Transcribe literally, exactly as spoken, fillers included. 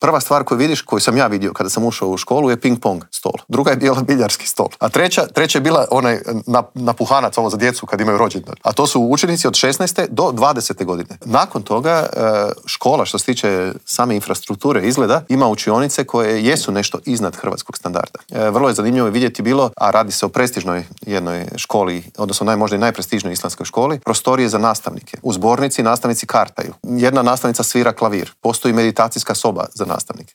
Prva stvar koju vidiš, koju sam ja vidio kada sam ušao u školu, je ping-pong stol. Druga je bila biljarski stol. A treća, treća je bila onaj napuhanac, ovo za djecu kad imaju rođendan. A to su učenici od šesnaeste do dvadesete godine. Nakon toga škola, što se tiče same infrastrukture izgleda, ima učionice koje jesu nešto iznad hrvatskog standarda. Vrlo je zanimljivo vidjeti bilo, a radi se o prestižnoj jednoj školi, odnosno naj, možda i najprestižnoj islamskoj školi, prostorije za nastavnike. U zbornici nastavnici kartaju. Jedna nastavnica svira klavir. Postoji meditacijska soba za nastavnike.